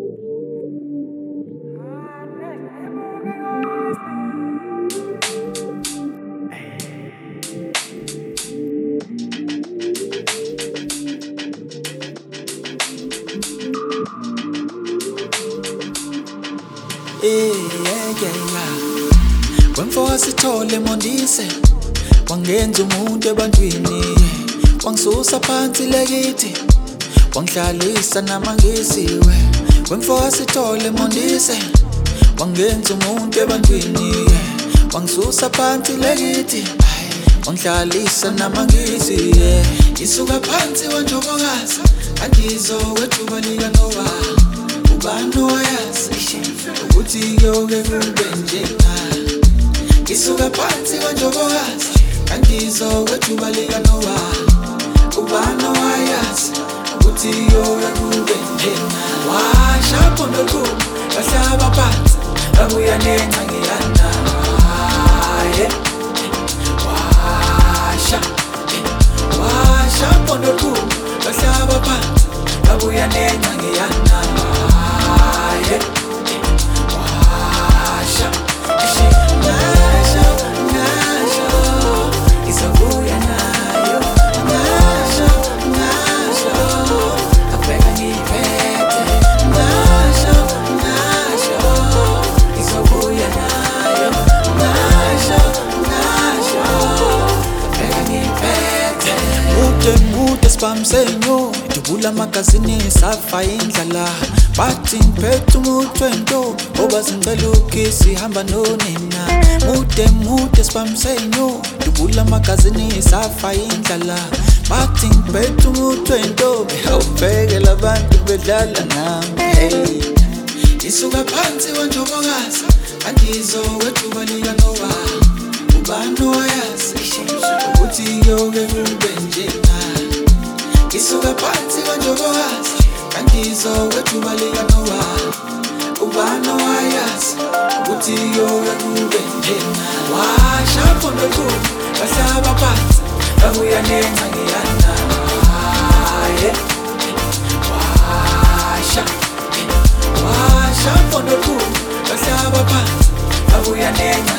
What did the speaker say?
Wemfoka sithole mondise, wangenza umuntu ebantwini, wangisusa phansi lekithi, wangihlalisa namangisiwe. Wemfoka sithole mondise, wangenza umuntu ebantwini, wangisusa phansi lekithi, wangihlalisa namangisiwe. Isuka phansi wanjobokazi, angizokwethuba likaNowa. Ubani owayazi ukuthi kuyoke kube njena? Ngisuka phansi wanjobokazi, angizokwethuba likaNowa. Ubani owayazi ukuthi kuyoke kube njena? Washa phondo lukhulu bahlaba phansi, babuya nenca ngiyana. Washa phondo lukhulu bahlaba phansi, babuya nenca ngiyana. Mude spamsenyo, dubula magazini safa indlala. Bathi ngiphethe umuntu wento, oba zingicela ukisi hamba nonina. Mude spamsenyo, dubula magazini safa indlala. Bathi ngiphethe umuntu wento, awubhekela abantu bedlala nami. Isuka phansi wanjobokazi, angizokwethuba likaNowa. Ubani owayazi ukuthi kuyoke kube njena? Ngisuka phansi wanjobokazi, angizokwethuba likaNowa. Ubani owayazi ukuthi kuyoke kube njena? Washa phondo lukhulu bahlaba phansi, babuya nenca ngiyana. Washa phondo lukhulu bahlaba phansi, babuya nenca.